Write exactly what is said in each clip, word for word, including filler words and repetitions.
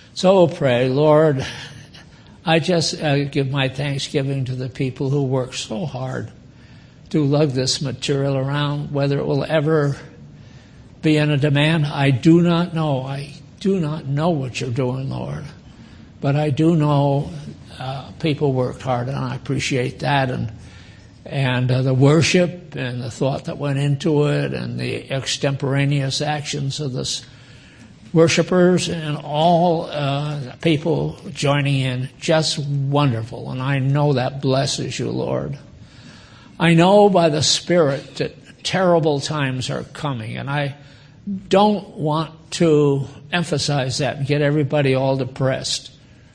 So pray, Lord, I just uh, give my thanksgiving to the people who work so hard to lug this material around. Whether it will ever be in a demand, I do not know. I do not know what you're doing, Lord. But I do know uh, people worked hard, and I appreciate that. And and uh, the worship and the thought that went into it and the extemporaneous actions of the worshipers and all uh, people joining in, just wonderful. And I know that blesses you, Lord. I know by the Spirit that terrible times are coming, and I don't want to emphasize that and get everybody all depressed.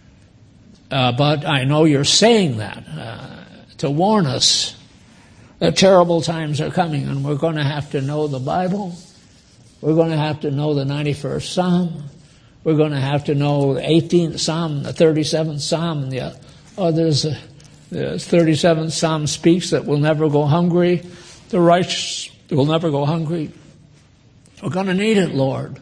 Uh, but I know you're saying that uh, to warn us that terrible times are coming, and we're going to have to know the Bible. We're going to have to know the ninety-first Psalm. We're going to have to know the eighteenth Psalm, the thirty-seventh Psalm, and the others. Uh, the thirty-seventh Psalm speaks that we'll never go hungry. The righteous will never go hungry. We're going to need it, Lord.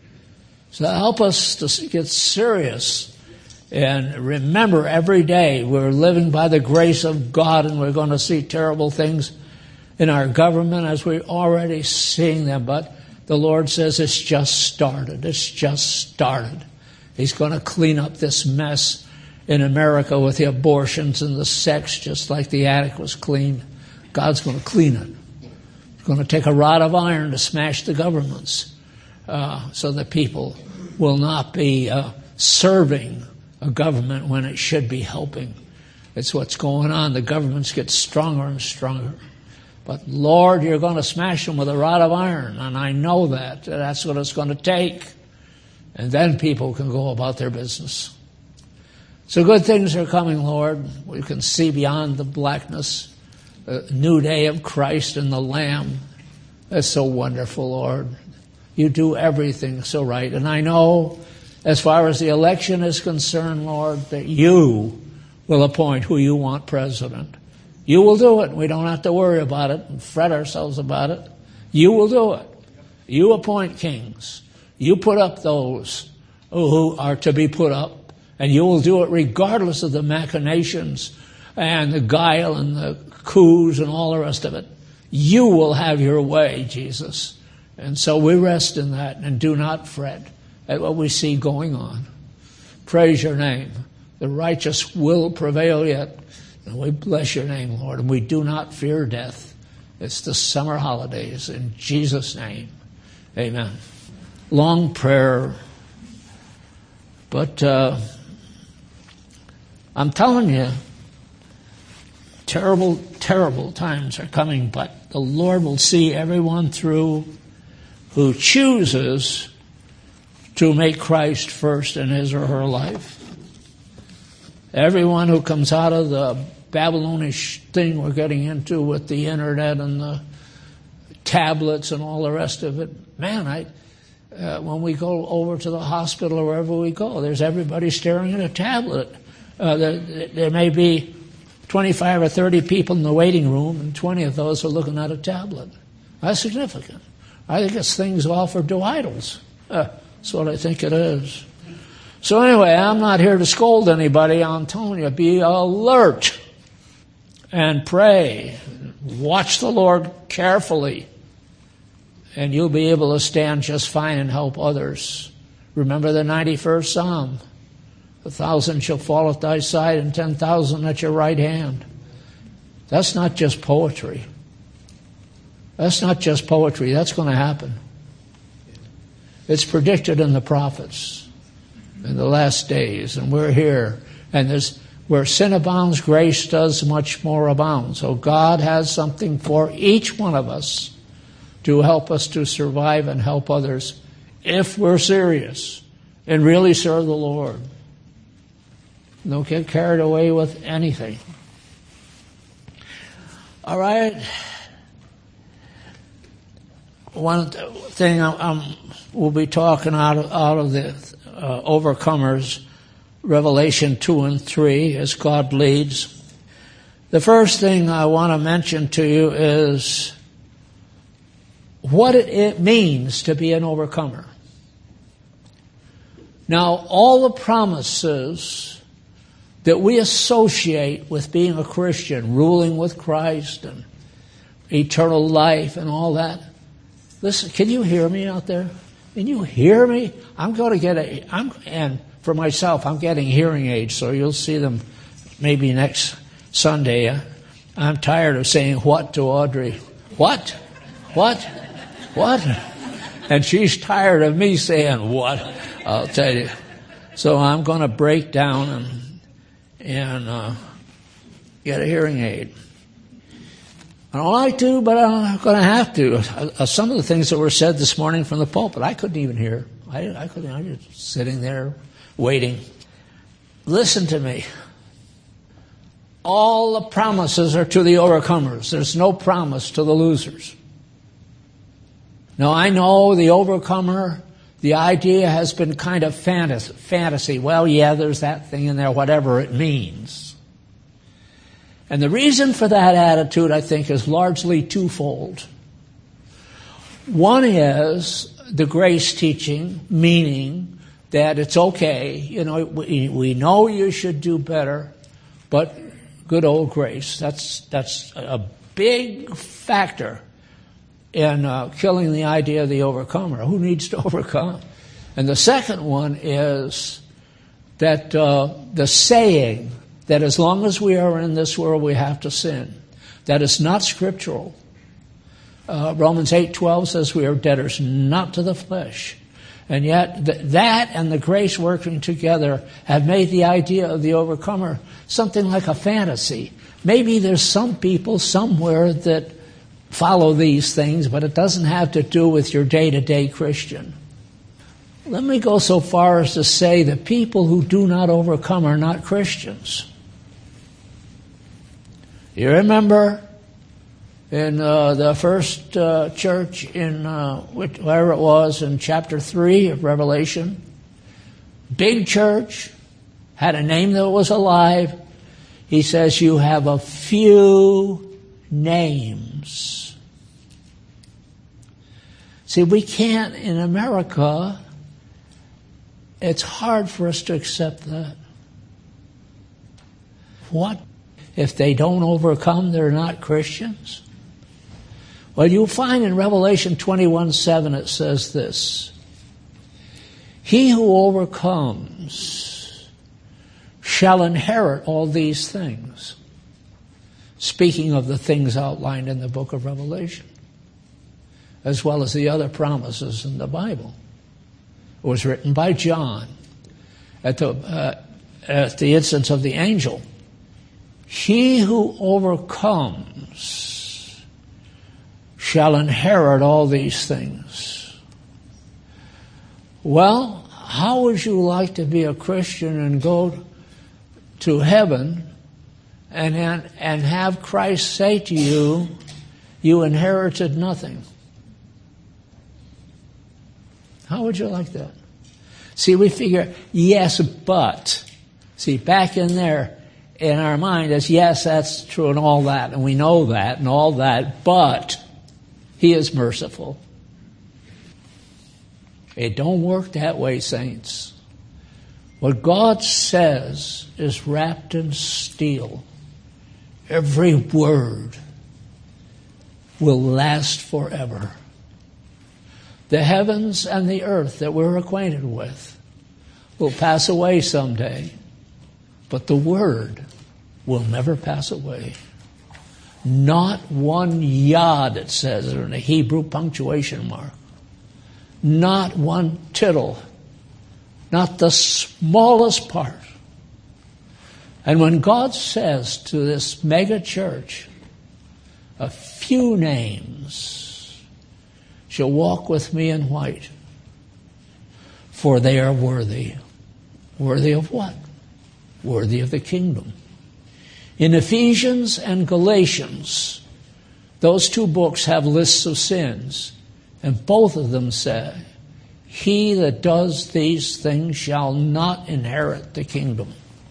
So help us to get serious and remember every day we're living by the grace of God, and we're going to see terrible things in our government as we're already seeing them. But the Lord says it's just started. It's just started. He's going to clean up this mess in America with the abortions and the sex, just like the attic was cleaned. God's going to clean it. He's going to take a rod of iron to smash the governments uh, so that people will not be uh, serving a government when it should be helping. It's what's going on. The governments get stronger and stronger. But, Lord, you're going to smash them with a rod of iron, and I know that. That's what it's going to take. And then people can go about their business. So good things are coming, Lord. We can see beyond the blackness, the new day of Christ and the Lamb. That's so wonderful, Lord. You do everything so right. And I know, as far as the election is concerned, Lord, that you will appoint who you want president. You will do it. We don't have to worry about it and fret ourselves about it. You will do it. You appoint kings. You put up those who are to be put up. And you will do it regardless of the machinations and the guile and the coups and all the rest of it. You will have your way, Jesus. And so we rest in that and do not fret at what we see going on. Praise your name. The righteous will prevail yet. And we bless your name, Lord, and we do not fear death. It's the summer holidays. In Jesus' name, amen. Long prayer. But uh, I'm telling you, terrible, terrible times are coming, but the Lord will see everyone through who chooses to make Christ first in his or her life. Everyone who comes out of the Babylonish thing we're getting into with the internet and the tablets and all the rest of it, man, I, uh, when we go over to the hospital or wherever we go, there's everybody staring at a tablet. Uh, there, there may be twenty-five or thirty people in the waiting room, and twenty of those are looking at a tablet. That's significant. I think it's things offered to idols. Uh, that's what I think it is. So anyway, I'm not here to scold anybody. I'm telling you, be alert and pray. Watch the Lord carefully, and you'll be able to stand just fine and help others. Remember the ninety-first Psalm. A thousand shall fall at thy side and ten thousand at your right hand. That's not just poetry. That's not just poetry. That's going to happen. It's predicted in the prophets in the last days, and we're here. And there's where sin abounds, grace does much more abound. So God has something for each one of us to help us to survive and help others if we're serious and really serve the Lord. Don't get carried away with anything. All right. One thing I'm, we'll be talking out of, out of the uh, Overcomers, Revelation two and three, as God leads. The first thing I want to mention to you is what it means to be an overcomer. Now, all the promises that we associate with being a Christian, ruling with Christ and eternal life and all that. Listen, can you hear me out there? Can you hear me? I'm going to get a, I'm, and for myself, I'm getting hearing aids, so you'll see them maybe next Sunday. I'm tired of saying what to Audrey. What? What? What? And she's tired of me saying what, I'll tell you. So I'm going to break down and and uh, get a hearing aid. I don't like to, but I'm going to have to. Uh, some of the things that were said this morning from the pulpit, I couldn't even hear. I, I couldn't. I was just sitting there waiting. Listen to me. All the promises are to the overcomers. There's no promise to the losers. Now, I know the overcomer, the idea has been kind of fantasy. Well, yeah, there's that thing in there, whatever it means. And the reason for that attitude, I think, is largely twofold. One is the grace teaching, meaning that it's okay. You know, we, we know you should do better, but good old grace. That's, that's a big factor in uh, killing the idea of the overcomer. Who needs to overcome? And the second one is that uh, the saying that as long as we are in this world, we have to sin. That is not scriptural. Uh, Romans eight twelve says we are debtors not to the flesh. And yet th- that and the grace working together have made the idea of the overcomer something like a fantasy. Maybe there's some people somewhere that follow these things, but it doesn't have to do with your day-to-day Christian. Let me go so far as to say that people who do not overcome are not Christians. You remember in uh, the first uh, church in uh, wherever it was in chapter three of Revelation, big church, had a name that was alive. He says, you have a few names. See, we can't, in America, it's hard for us to accept that. What? If they don't overcome, they're not Christians? Well, you'll find in Revelation twenty-one seven it says this. He who overcomes shall inherit all these things. Speaking of the things outlined in the book of Revelation, as well as the other promises in the Bible. It was written by John at the, uh, at the instance of the angel. He who overcomes shall inherit all these things. Well, how would you like to be a Christian and go to heaven and, and have Christ say to you, you inherited nothing? How would you like that? See, we figure, yes, but. See, back in there, in our mind is, yes, that's true and all that, and we know that and all that, but He is merciful. It don't work that way, saints. What God says is wrapped in steel. Every word will last forever. The heavens and the earth that we're acquainted with will pass away someday, but the word will never pass away. Not one yod, it says, in a Hebrew punctuation mark. Not one tittle. Not the smallest part. And when God says to this mega church, a few names shall walk with me in white, for they are worthy. Worthy of what? Worthy of the kingdom. In Ephesians and Galatians, those two books have lists of sins, and both of them say, he that does these things shall not inherit the kingdom.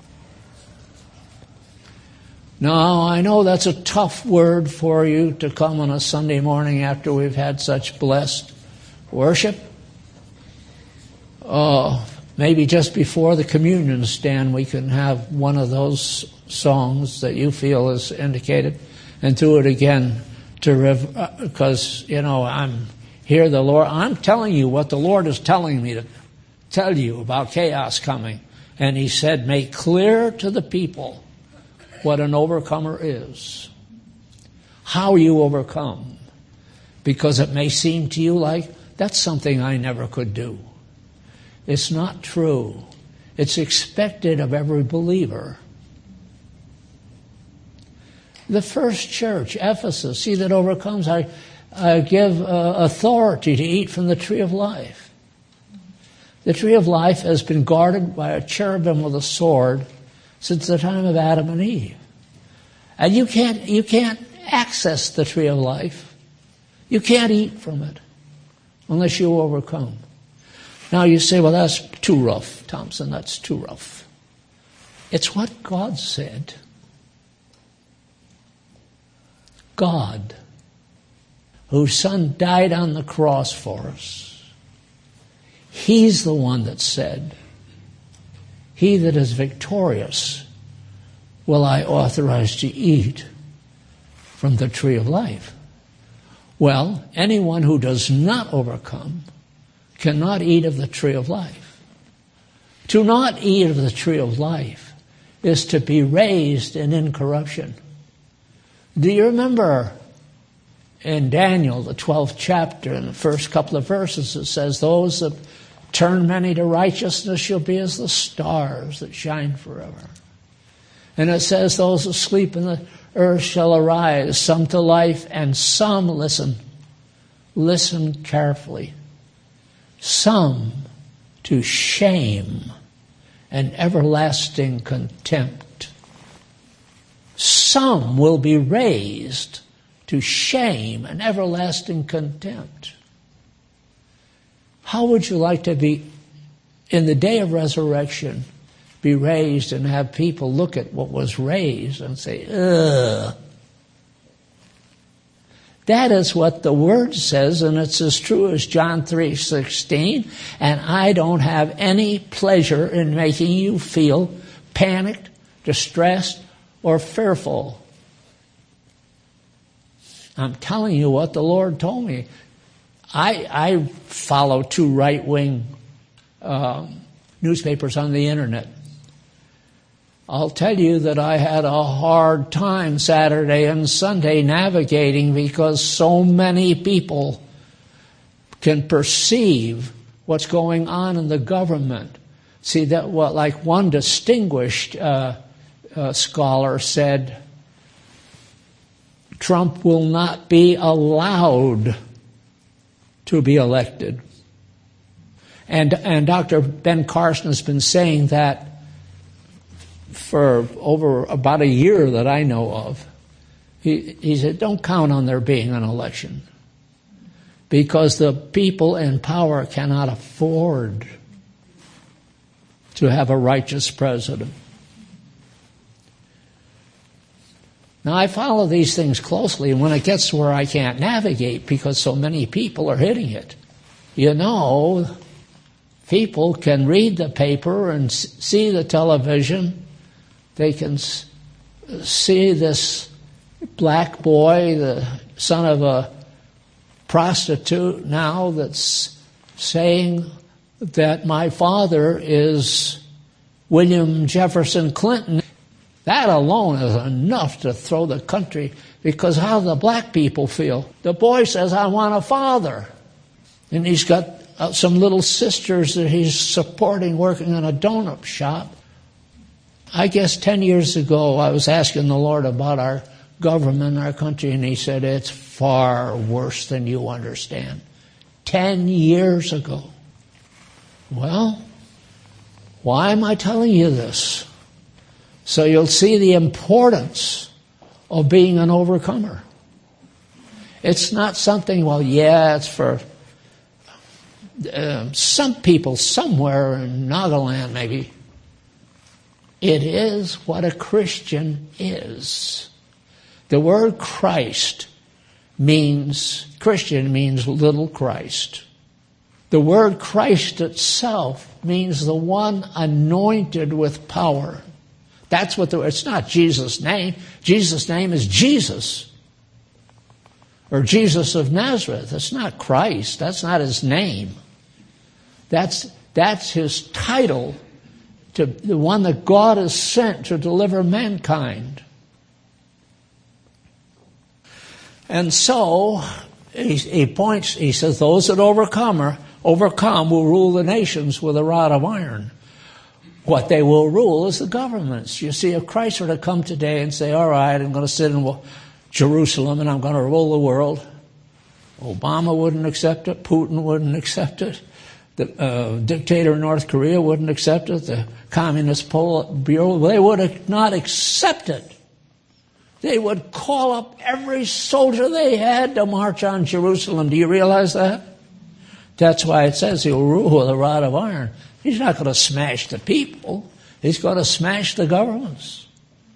Now, I know that's a tough word for you to come on a Sunday morning after we've had such blessed worship. Uh, Maybe just before the communion stand, we can have one of those songs that you feel is indicated, and do it again to because, you know, I'm here, the Lord, I'm telling you what the Lord is telling me to tell you about chaos coming. And he said, make clear to the people what an overcomer is. How you overcome. Because it may seem to you like that's something I never could do. It's not true. It's expected of every believer. The first church, Ephesus, he that overcomes, I, I give uh, authority to eat from the tree of life. The tree of life has been guarded by a cherubim with a sword since the time of Adam and Eve. And you can't, you can't access the tree of life. You can't eat from it unless you overcome. Now you say, well, that's too rough, Thompson, that's too rough. It's what God said. God, whose Son died on the cross for us, He's the one that said, he that is victorious will I authorize to eat from the tree of life. Well, anyone who does not overcome cannot eat of the tree of life. To not eat of the tree of life is to be raised in incorruption. Do you remember in Daniel, the twelfth chapter, in the first couple of verses, it says, those that turn many to righteousness shall be as the stars that shine forever. And it says, those who sleep in the earth shall arise, some to life, and some, listen, listen carefully, some to shame and everlasting contempt. Some will be raised to shame and everlasting contempt. How would you like to be, in the day of resurrection, be raised and have people look at what was raised and say, ugh? That is what the Word says, and it's as true as John three sixteen, and I don't have any pleasure in making you feel panicked, distressed, or fearful. I'm telling you what the Lord told me. I, I follow two right-wing uh, newspapers on the internet. I'll tell you that I had a hard time Saturday and Sunday navigating because so many people can perceive what's going on in the government. See, that what like one distinguished uh, uh, scholar said, Trump will not be allowed to be elected. And and Doctor Ben Carson has been saying that for over about a year that I know of. He, he said, don't count on there being an election because the people in power cannot afford to have a righteous president. Now, I follow these things closely, and when it gets to where I can't navigate because so many people are hitting it, you know, people can read the paper and see the television. They can see this black boy, the son of a prostitute now, that's saying that my father is William Jefferson Clinton. That alone is enough to throw the country, because how do the black people feel? The boy says, I want a father. And he's got uh, some little sisters that he's supporting working in a donut shop. I guess ten years ago I was asking the Lord about our government, our country, and he said, it's far worse than you understand. Ten years ago. Well, why am I telling you this? So you'll see the importance of being an overcomer. It's not something, well, yeah, it's for uh, some people somewhere in Nagaland maybe. It is what a Christian is. The word Christ means, Christian means little Christ. The word Christ itself means the one anointed with power. That's what the, it's not Jesus' name. Jesus' name is Jesus. Or Jesus of Nazareth. That's not Christ. That's not his name. That's, that's his title, to the one that God has sent to deliver mankind. And so, he, he points, he says, those that overcome, are, overcome will rule the nations with a rod of iron. What they will rule is the governments. You see, if Christ were to come today and say, all right, I'm going to sit in Jerusalem and I'm going to rule the world, Obama wouldn't accept it, Putin wouldn't accept it, the uh, dictator in North Korea wouldn't accept it, the Communist Bureau, they would not accept it. They would call up every soldier they had to march on Jerusalem. Do you realize that? That's why it says he'll rule with a rod of iron. He's not going to smash the people. He's going to smash the governments.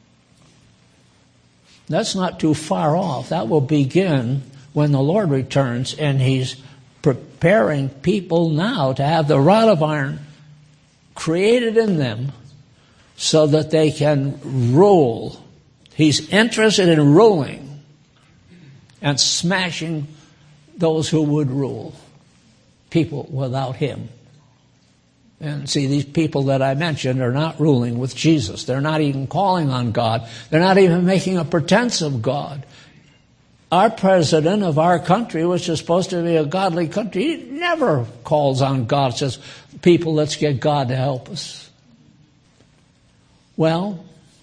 That's not too far off. That will begin when the Lord returns, and he's preparing people now to have the rod of iron created in them so that they can rule. He's interested in ruling and smashing those who would rule, people without him. And see, these people that I mentioned are not ruling with Jesus. They're not even calling on God. They're not even making a pretense of God. Our president of our country, which is supposed to be a godly country, he never calls on God, says, people, let's get God to help us. Well,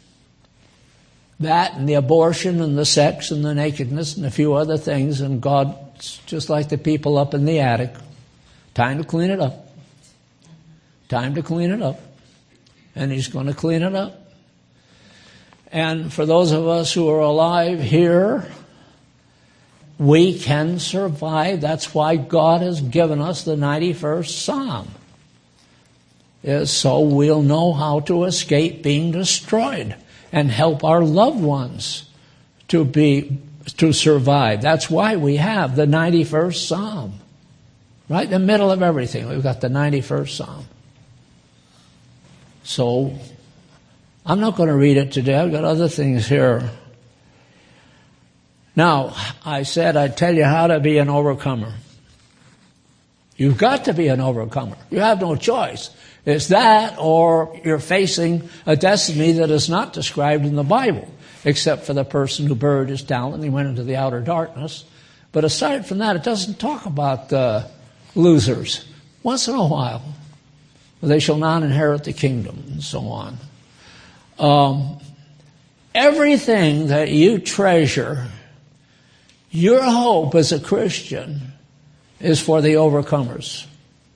that and the abortion and the sex and the nakedness and a few other things, and God's just like the people up in the attic. Time to clean it up. Time to clean it up. And he's going to clean it up. And for those of us who are alive here, we can survive. That's why God has given us the ninety-first Psalm. Is so we'll know how to escape being destroyed and help our loved ones to be to survive. That's why we have the ninety-first Psalm. Right in the middle of everything, we've got the ninety-first Psalm. So, I'm not going to read it today. I've got other things here. Now, I said I'd tell you how to be an overcomer. You've got to be an overcomer. You have no choice. It's that, or you're facing a destiny that is not described in the Bible, except for the person who buried his talent and he went into the outer darkness. But aside from that, it doesn't talk about uh, losers. Once in a while. They shall not inherit the kingdom, and so on. Um, everything that you treasure, your hope as a Christian, is for the overcomers.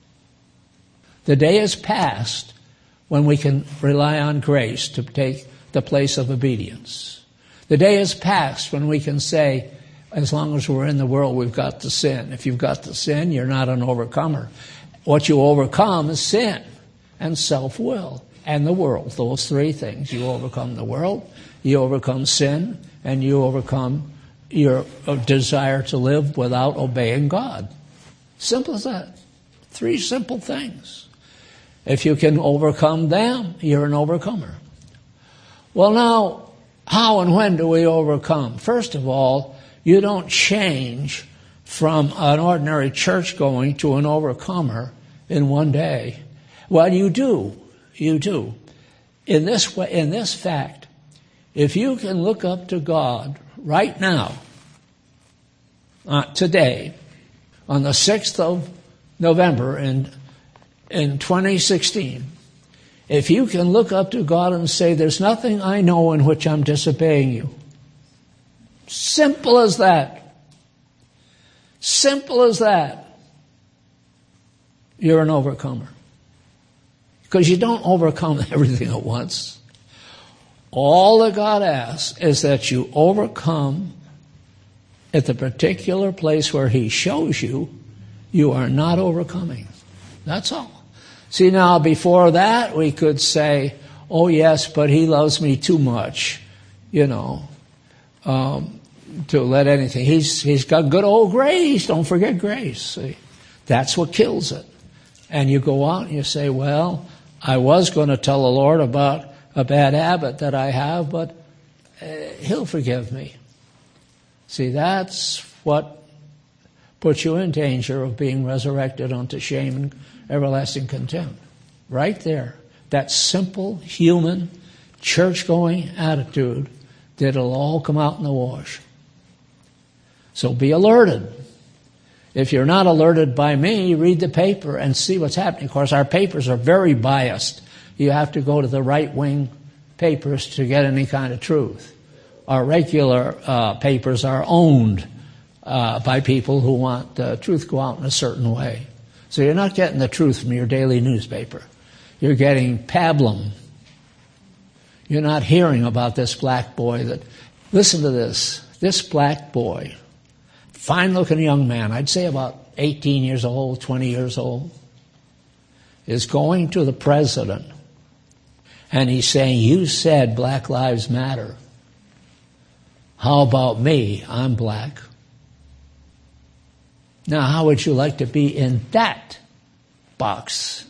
The day is past when we can rely on grace to take the place of obedience. The day is past when we can say, as long as we're in the world, we've got to sin. If you've got to sin, you're not an overcomer. What you overcome is sin and self-will and the world. Those three things. You overcome the world, you overcome sin, and you overcome your desire to live without obeying God. Simple as that. Three simple things. If you can overcome them, you're an overcomer. Well, now, how and when do we overcome? First of all, you don't change from an ordinary church-going to an overcomer in one day. Well, you do. You do. In this way, in this fact, if you can look up to God right now, uh, today, on the sixth of November in, in twenty sixteen, if you can look up to God and say, there's nothing I know in which I'm disobeying you. Simple as that. Simple as that. You're an overcomer. Because you don't overcome everything at once. All that God asks is that you overcome at the particular place where He shows you you are not overcoming. That's all. See, now, before that, we could say, oh, yes, but He loves me too much, you know, um, to let anything. He's He's got good old grace. Don't forget grace. See? That's what kills it. And you go out and you say, well, I was going to tell the Lord about a bad habit that I have, but uh, He'll forgive me. See, that's what puts you in danger of being resurrected unto shame and everlasting contempt. Right there. That simple, human, church-going attitude that it'll all come out in the wash. So be alerted. If you're not alerted by me, read the paper and see what's happening. Of course, our papers are very biased. You have to go to the right-wing papers to get any kind of truth. Our regular uh, papers are owned uh, by people who want the truth to go out in a certain way. So you're not getting the truth from your daily newspaper. You're getting pablum. You're not hearing about this black boy that, listen to this, this black boy, fine-looking young man, I'd say about eighteen years old, twenty years old, is going to the president, and he's saying, you said Black Lives Matter. How about me? I'm black. Now, how would you like to be in that box?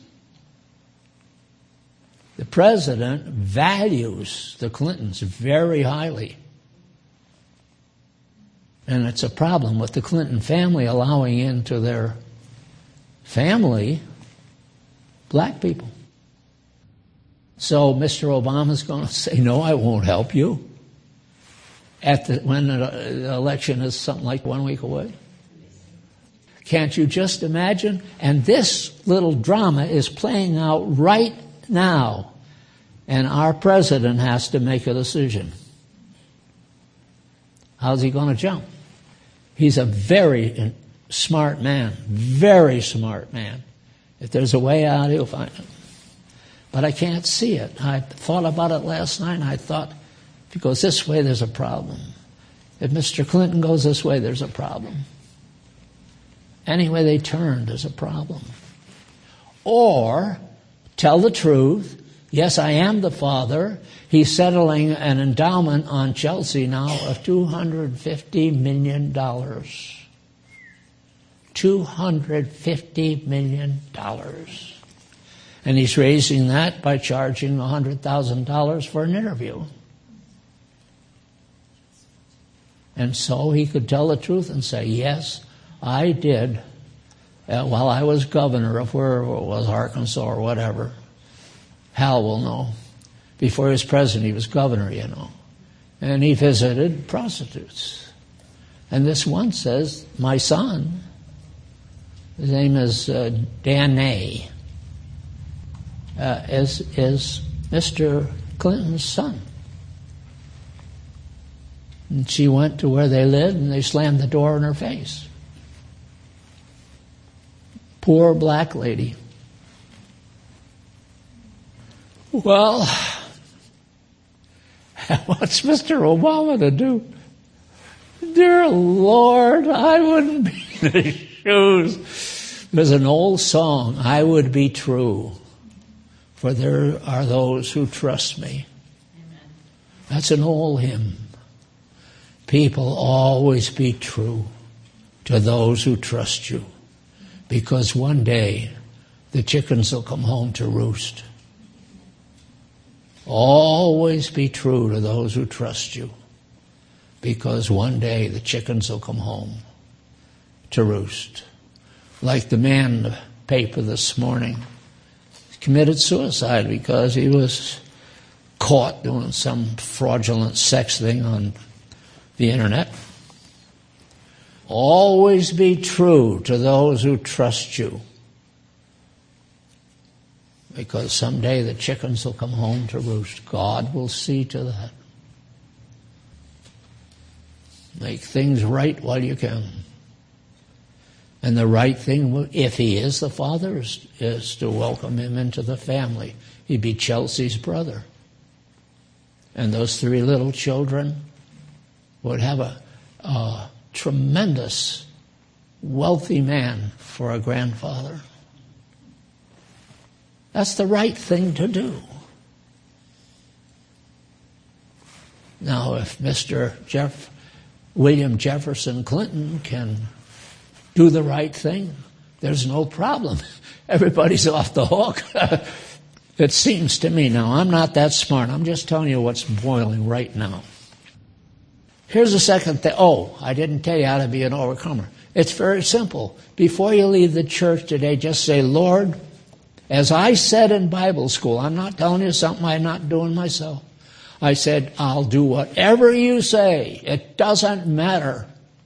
The president values the Clintons very highly. And it's a problem with the Clinton family allowing into their family black people. So Mister Obama's going to say, no, I won't help you. At the, when the election is something like one week away. Can't you just imagine? And this little drama is playing out right now. And our president has to make a decision. How's he going to jump? He's a very smart man, very smart man. If there's a way out, he'll find it. But I can't see it. I thought about it last night, and I thought, if he goes this way, there's a problem. If Mister Clinton goes this way, there's a problem. Any way they turn, there's a problem. Or tell the truth. Yes, I am the father. He's settling an endowment on Chelsea now of two hundred fifty million dollars. two hundred fifty million dollars. And he's raising that by charging one hundred thousand dollars for an interview. And so he could tell the truth and say, yes, I did, uh, while I was governor of where it was, Arkansas or whatever. Hal will know. Before he was president, he was governor, you know. And he visited prostitutes. And this one says, my son, his name is uh, Dan Ney, uh, is, is Mister Clinton's son. And she went to where they lived, and they slammed the door in her face. Poor black lady. Well, what's Mister Obama to do? Dear Lord, I wouldn't be in his shoes. There's an old song, I would be true, for there are those who trust me. Amen. That's an old hymn. People, always be true to those who trust you, because one day the chickens will come home to roost. Always be true to those who trust you, because one day the chickens will come home to roost. Like the man in the paper this morning, committed suicide because he was caught doing some fraudulent sex thing on the internet. Always be true to those who trust you, because someday the chickens will come home to roost. God will see to that. Make things right while you can. And the right thing, if he is the father, is, is to welcome him into the family. He'd be Chelsea's brother. And those three little children would have a, a tremendous, wealthy man for a grandfather. That's the right thing to do. Now, if Mister Jeff, William Jefferson Clinton can do the right thing, there's no problem. Everybody's off the hook. It seems to me. Now, I'm not that smart. I'm just telling you what's boiling right now. Here's the second thing. Oh, I didn't tell you how to be an overcomer. It's very simple. Before you leave the church today, just say, Lord, as I said in Bible school, I'm not telling you something I'm not doing myself. I said, I'll do whatever you say. It doesn't matter.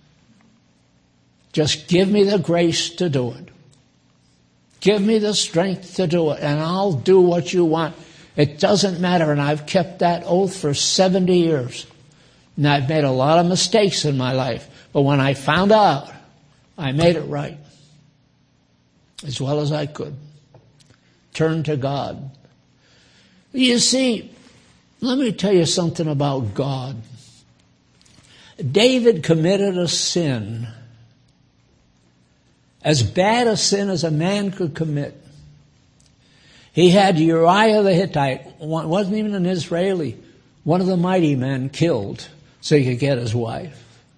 Just give me the grace to do it. Give me the strength to do it, and I'll do what you want. It doesn't matter, and I've kept that oath for seventy years. And I've made a lot of mistakes in my life, but when I found out, I made it right as well as I could. Turn to God. You see, let me tell you something about God. David committed a sin, as bad a sin as a man could commit. He had Uriah the Hittite, wasn't even an Israeli, one of the mighty men, killed so he could get his wife.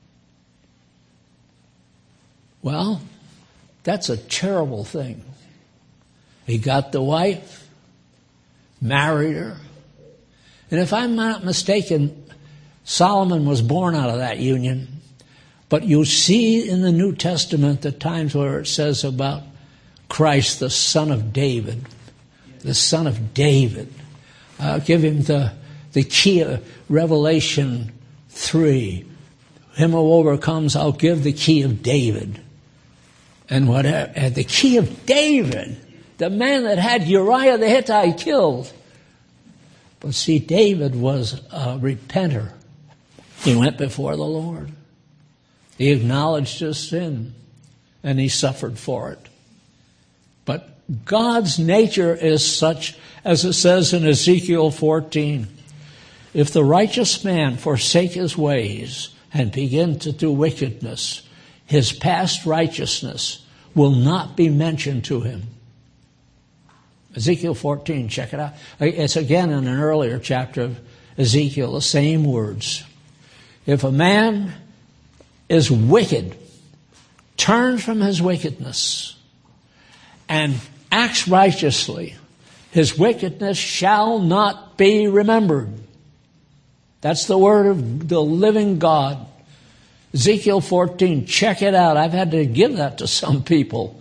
Well, that's a terrible thing. He got the wife, married her, and if I'm not mistaken, Solomon was born out of that union. But you see in the New Testament the times where it says about Christ, the son of David, the son of David. I'll give him the, the key of Revelation three. Him who overcomes, I'll give the key of David. And whatever, and the key of David, the man that had Uriah the Hittite killed. But see, David was a repenter. He went before the Lord. He acknowledged his sin, and he suffered for it. But God's nature is such, as it says in Ezekiel fourteen, if the righteous man forsake his ways and begin to do wickedness, his past righteousness will not be mentioned to him. Ezekiel fourteen, check it out. It's again in an earlier chapter of Ezekiel, the same words. If a man is wicked, turns from his wickedness, and acts righteously, his wickedness shall not be remembered. That's the word of the living God. Ezekiel fourteen, check it out. I've had to give that to some people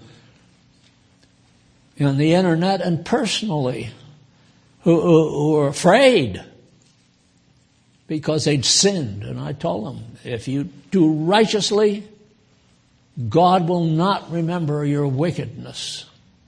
on the internet and personally who, who, who are afraid because they'd sinned. And I told them, if you do righteously, God will not remember your wickedness.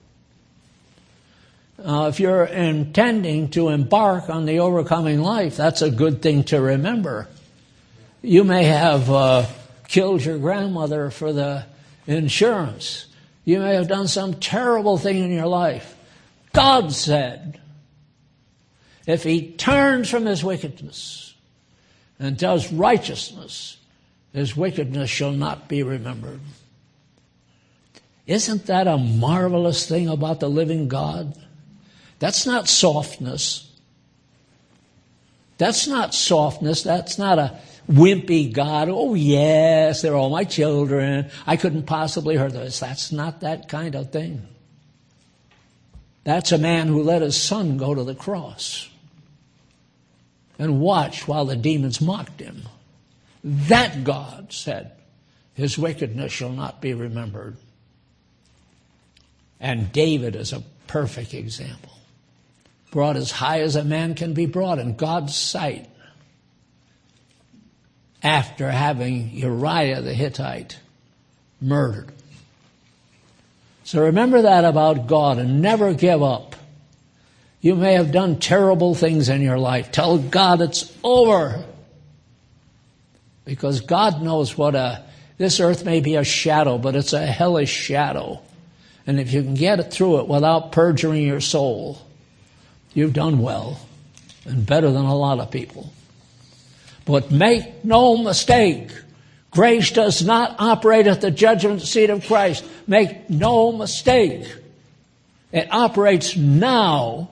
Uh, if you're intending to embark on the overcoming life, that's a good thing to remember. You may have uh, killed your grandmother for the insurance. You may have done some terrible thing in your life. God said, if he turns from his wickedness and does righteousness, his wickedness shall not be remembered. Isn't that a marvelous thing about the living God? That's not softness. That's not softness. That's not a wimpy God. Oh, yes, they're all my children. I couldn't possibly hurt them. That's not that kind of thing. That's a man who let his son go to the cross and watched while the demons mocked him. That God said, his wickedness shall not be remembered. And David is a perfect example. Brought as high as a man can be brought in God's sight after having Uriah the Hittite murdered. So remember that about God and never give up. You may have done terrible things in your life. Tell God it's over. Because God knows what a, this earth may be a shadow, but it's a hellish shadow. And if you can get it through it without perjuring your soul, you've done well and better than a lot of people. But make no mistake, grace does not operate at the judgment seat of Christ. Make no mistake. It operates now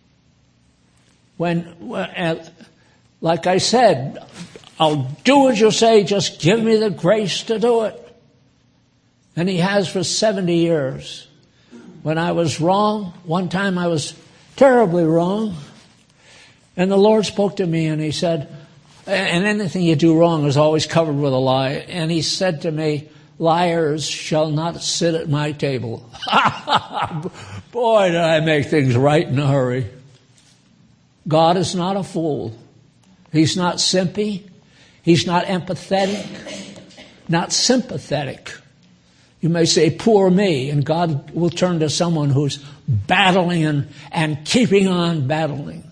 when, like I said, I'll do as you say, just give me the grace to do it. And he has for seventy years. When I was wrong, one time I was terribly wrong, and the Lord spoke to me and he said, and anything you do wrong is always covered with a lie, and he said to me, liars shall not sit at my table. Boy, did I make things right in a hurry. God is not a fool. He's not simpy. He's not empathetic, not sympathetic. You may say, poor me, and God will turn to someone who's battling and, and keeping on battling.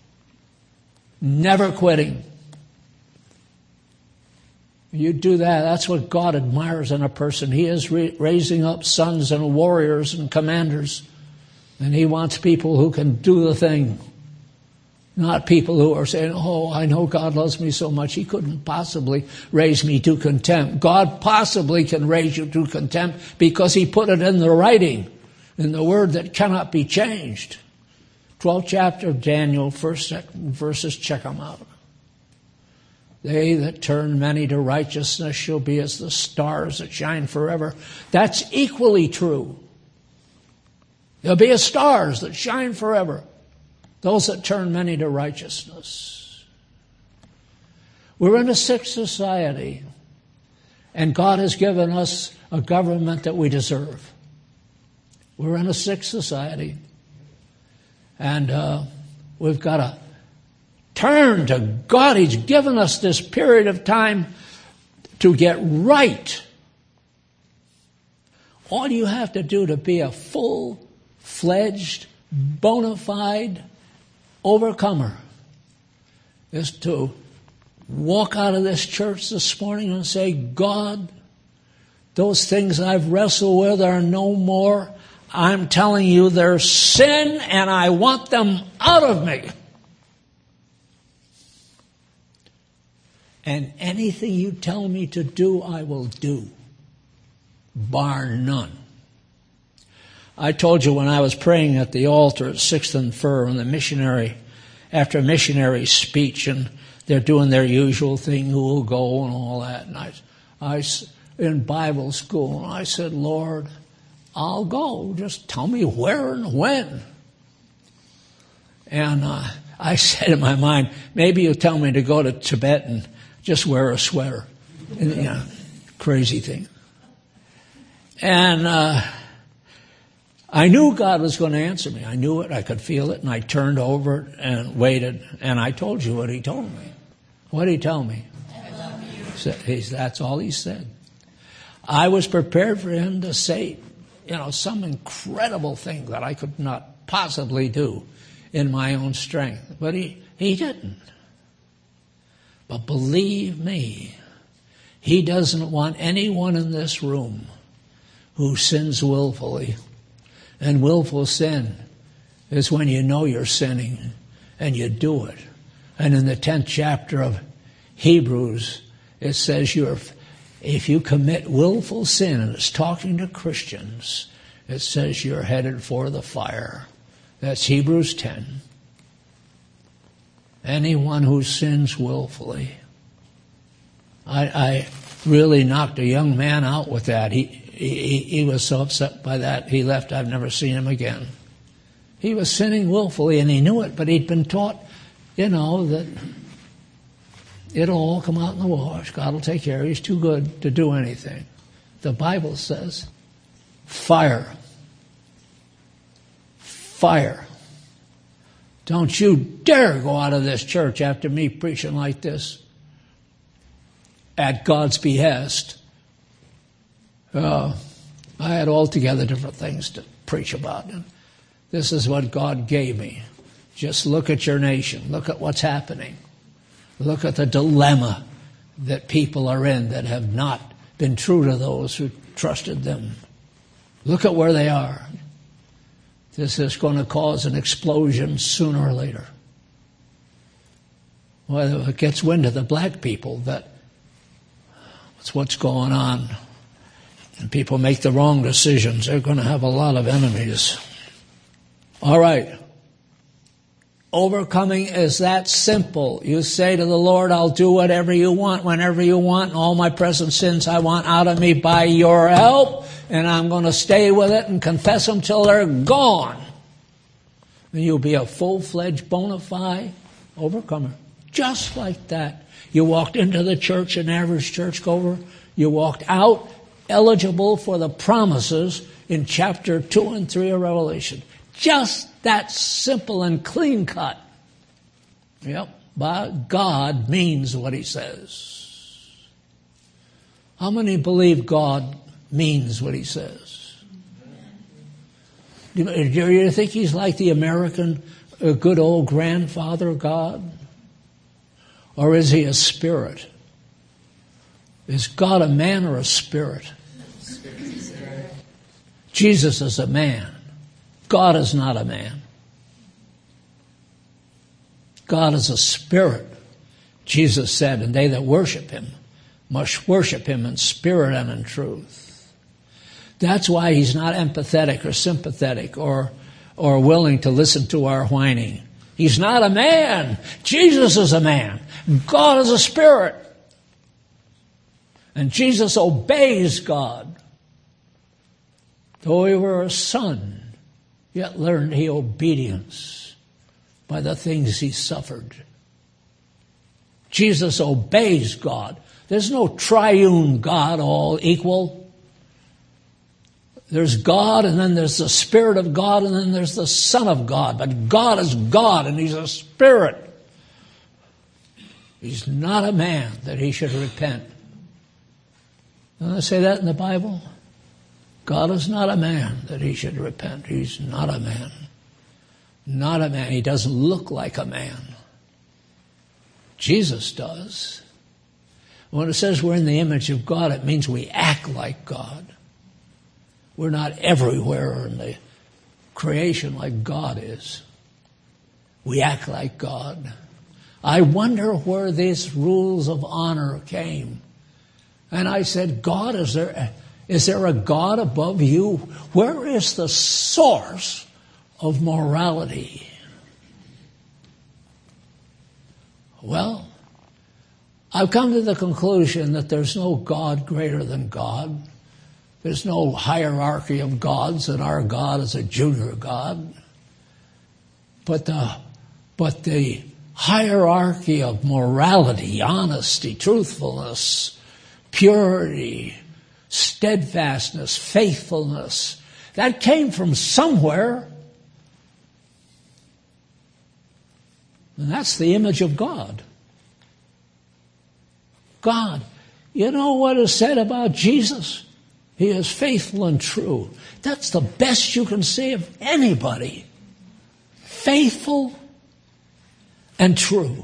Never quitting. You do that, that's what God admires in a person. He is re- raising up sons and warriors and commanders. And he wants people who can do the thing. Not people who are saying, oh, I know God loves me so much, he couldn't possibly raise me to contempt. God possibly can raise you to contempt because he put it in the writing, in the word that cannot be changed. twelfth chapter of Daniel, first second verses, check them out. They that turn many to righteousness shall be as the stars that shine forever. That's equally true. There'll be as stars that shine forever. Those that turn many to righteousness. We're in a sick society, and God has given us a government that we deserve. We're in a sick society, and uh, we've got to turn to God. He's given us this period of time to get right. All you have to do to be a full-fledged, bona fide overcomer is to walk out of this church this morning and say, God, those things I've wrestled with are no more. I'm telling you they're sin and I want them out of me. And anything you tell me to do, I will do, bar none. I told you when I was praying at the altar at Sixth and Fir, and the missionary, after a missionary speech, and they're doing their usual thing, who will go and all that. And I, I, in Bible school, and I said, Lord, I'll go. Just tell me where and when. And uh, I said in my mind, maybe you'll tell me to go to Tibet and just wear a sweater. And, you know, crazy thing. And uh, I knew God was going to answer me. I knew it. I could feel it. And I turned over and waited. And I told you what he told me. What did he tell me? I love you. He, that's all he said. I was prepared for him to say, you know, some incredible thing that I could not possibly do in my own strength. But he, he didn't. But believe me, he doesn't want anyone in this room who sins willfully. And willful sin is when you know you're sinning and you do it. And in the tenth chapter of Hebrews, it says you're, if you commit willful sin, and it's talking to Christians, it says you're headed for the fire. That's Hebrews ten. Anyone who sins willfully. I, I really knocked a young man out with that. He, he, he was so upset by that, he left. I've never seen him again. He was sinning willfully, and he knew it, but he'd been taught, you know, that it'll all come out in the wash. God will take care of it. He's too good to do anything. The Bible says, fire. Fire. Don't you dare go out of this church after me preaching like this at God's behest. Uh, I had altogether different things to preach about. And this is what God gave me. Just look at your nation. Look at what's happening. Look at the dilemma that people are in that have not been true to those who trusted them. Look at where they are. This is going to cause an explosion sooner or later. Whether it gets wind of the black people that it's what's going on, and people make the wrong decisions, they're going to have a lot of enemies. All right. Overcoming is that simple. You say to the Lord, I'll do whatever you want, whenever you want, and all my present sins I want out of me by your help. and I'm going to stay with it and confess them till they're gone. And you'll be a full-fledged, bona fide overcomer. Just like that. You walked into the church, an average churchgoer. You walked out eligible for the promises in chapter two and three of Revelation. Just that simple and clean cut. Yep. But God means what he says. How many believe God means what he says? Do you think he's like the American uh, good old grandfather God? Or is he a spirit? Is God a man or a spirit? Jesus is a man. God is not a man. God is a spirit. Jesus said, and they that worship him must worship him in spirit and in truth. That's why he's not empathetic or sympathetic or, or willing to listen to our whining. He's not a man. Jesus is a man. God is a spirit. And Jesus obeys God. Though he were a son, yet learned he obedience by the things he suffered. Jesus obeys God. There's no triune God all equal. There's God, and then there's the Spirit of God, and then there's the Son of God. But God is God, and he's a spirit. He's not a man that he should repent. Doesn't it say that in the Bible? God is not a man that he should repent. He's not a man. Not a man. He doesn't look like a man. Jesus does. When it says we're in the image of God, it means we act like God. We're not everywhere in the creation like God is. We act like God. I wonder where these rules of honor came. And I said, God, is there, is there a God above you? Where is the source of morality? Well, I've come to the conclusion that there's no God greater than God. There's no hierarchy of gods, and our God is a junior God. But the, but the hierarchy of morality, honesty, truthfulness, purity, steadfastness, faithfulness, that came from somewhere. And that's the image of God. God. You know what is said about Jesus? He is faithful and true. That's the best you can say of anybody. Faithful and true.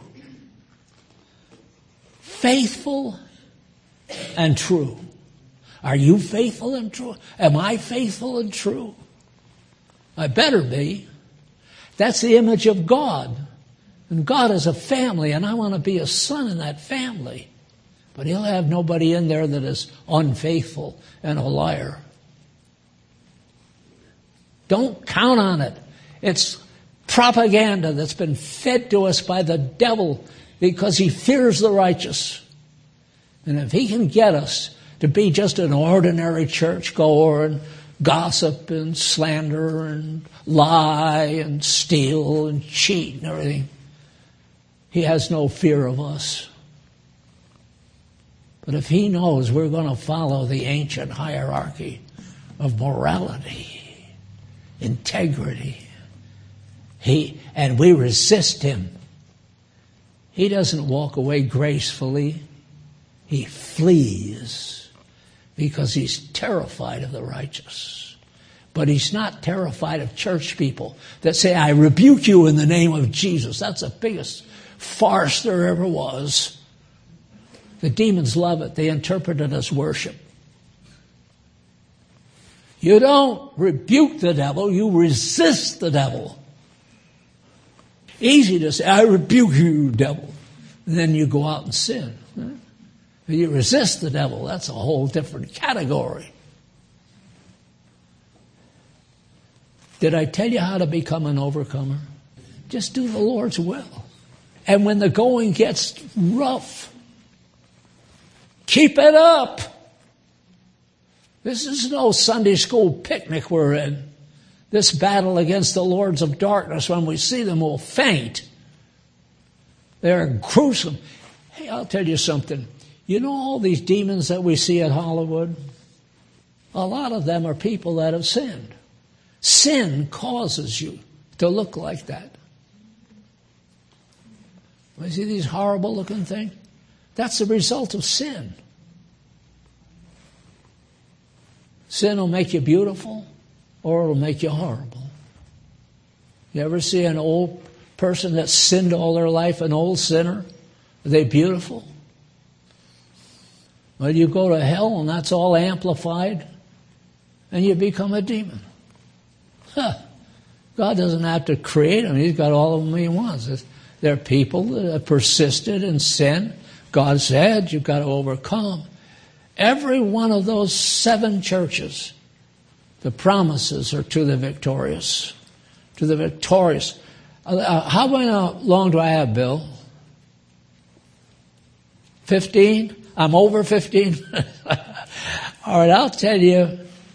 Faithful and true. Are you faithful and true? Am I faithful and true? I better be. That's the image of God. And God is a family, and I want to be a son in that family. But he'll have nobody in there that is unfaithful and a liar. Don't count on it. It's propaganda that's been fed to us by the devil because he fears the righteous. And if he can get us to be just an ordinary churchgoer and gossip and slander and lie and steal and cheat and everything, he has no fear of us. But if he knows we're going to follow the ancient hierarchy of morality, integrity, he and we resist him, he doesn't walk away gracefully. He flees because he's terrified of the righteous. But he's not terrified of church people that say, I rebuke you in the name of Jesus. That's the biggest farce there ever was. The demons love it. They interpret it as worship. You don't rebuke the devil. You resist the devil. Easy to say, I rebuke you, devil. And then you go out and sin. You resist the devil. That's a whole different category. Did I tell you how to become an overcomer? Just do the Lord's will. And when the going gets rough, keep it up. This is no Sunday school picnic we're in. This battle against the lords of darkness, when we see them, we'll faint. They're gruesome. Hey, I'll tell you something. You know all these demons that we see at Hollywood? A lot of them are people that have sinned. Sin causes you to look like that. You see these horrible looking things? That's the result of sin. Sin will make you beautiful, or it'll make you horrible. You ever see an old person that's sinned all their life, an old sinner? Are they beautiful? Well, you go to hell and that's all amplified, and you become a demon. Huh. God doesn't have to create them. He's got all of them he wants. There are people that have persisted in sin. God said, you've got to overcome. Every one of those seven churches, the promises are to the victorious. To the victorious. Uh, how long do I have, Bill? Fifteen? I'm over fifteen? All right, I'll tell you,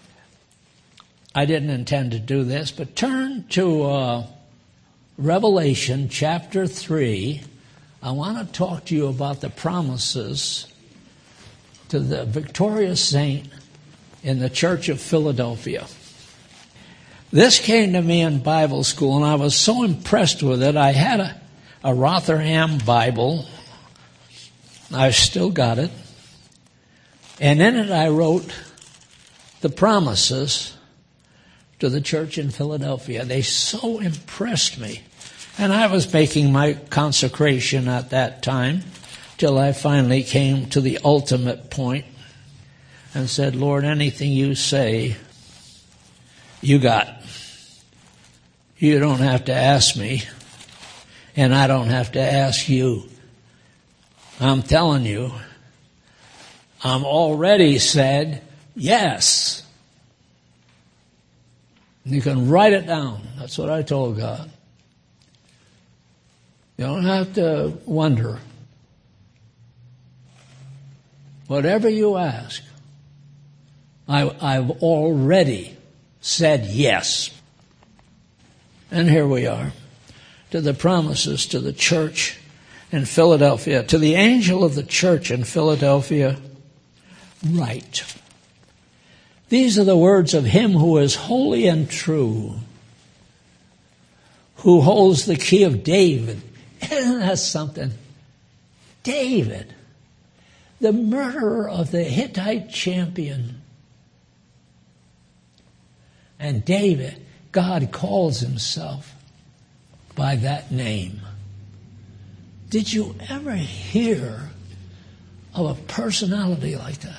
I didn't intend to do this, but turn to uh, Revelation chapter three. I want to talk to you about the promises to the victorious saint in the Church of Philadelphia. This came to me in Bible school, and I was so impressed with it. I had a, a Rotherham Bible. I've still got it. And in it I wrote the promises to the church in Philadelphia. They so impressed me. And I was making my consecration at that time till I finally came to the ultimate point and said, Lord, anything you say, you got. You don't have to ask me, and I don't have to ask you. I'm telling you, I'm already said yes. You can write it down. That's what I told God. You don't have to wonder. Whatever you ask, I, I've already said yes. And here we are, to the promises to the church in Philadelphia. To the angel of the church in Philadelphia, write. These are the words of him who is holy and true, who holds the key of David. Isn't that something? David, the murderer of the Hittite champion. And David, God calls himself by that name. Did you ever hear of a personality like that?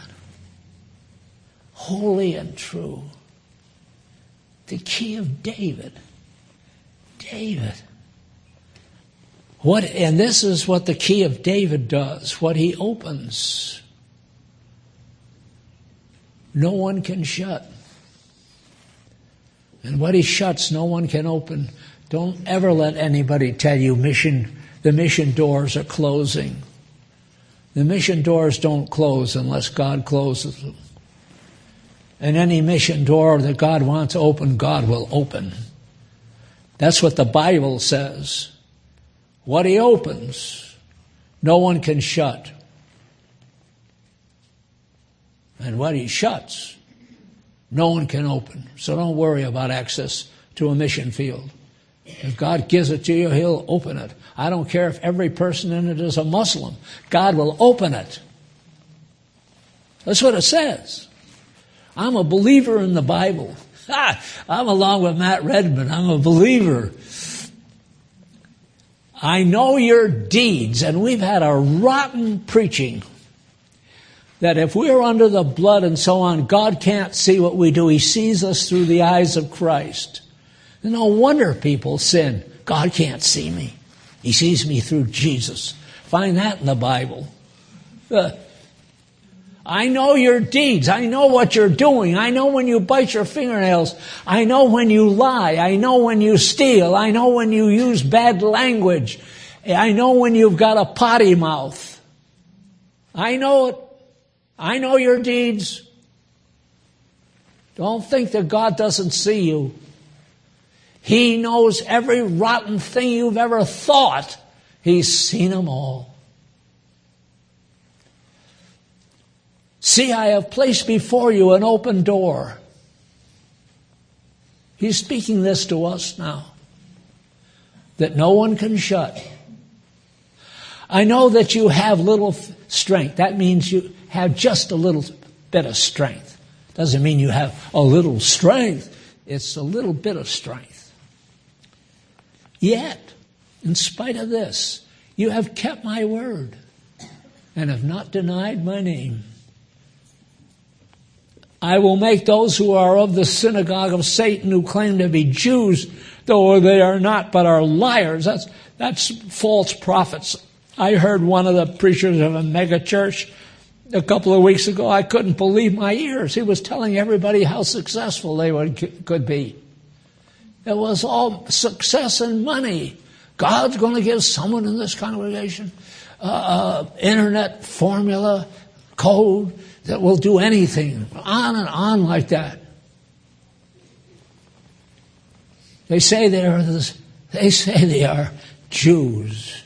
Holy and true. The key of David. David. What, and this is what the key of David does. What he opens, no one can shut. And what he shuts, no one can open. Don't ever let anybody tell you mission, the mission doors are closing. The mission doors don't close unless God closes them. And any mission door that God wants open, God will open. That's what the Bible says. What he opens, no one can shut. And what he shuts, no one can open. So don't worry about access to a mission field. If God gives it to you, he'll open it. I don't care if every person in it is a Muslim. God will open it. That's what it says. I'm a believer in the Bible. Ha! I'm along with Matt Redman. I'm a believer. I know your deeds, and we've had a rotten preaching that if we're under the blood and so on, God can't see what we do. He sees us through the eyes of Christ. No wonder people sin. God can't see me. He sees me through Jesus. Find that in the Bible. Uh, I know your deeds. I know what you're doing. I know when you bite your fingernails. I know when you lie. I know when you steal. I know when you use bad language. I know when you've got a potty mouth. I know it. I know your deeds. Don't think that God doesn't see you. He knows every rotten thing you've ever thought. He's seen them all. See, I have placed before you an open door. He's speaking this to us now, that no one can shut. I know that you have little strength. That means you have just a little bit of strength. Doesn't mean you have a little strength. It's a little bit of strength. Yet, in spite of this, you have kept my word and have not denied my name. I will make those who are of the synagogue of Satan, who claim to be Jews, though they are not, but are liars. That's, that's false prophets. I heard one of the preachers of a mega church a couple of weeks ago. I couldn't believe my ears. He was telling everybody how successful they would, could be. It was all success and money. God's going to give someone in this congregation uh, uh, internet formula, code that will do anything. On and on like that. They say they are this, they say they are Jews,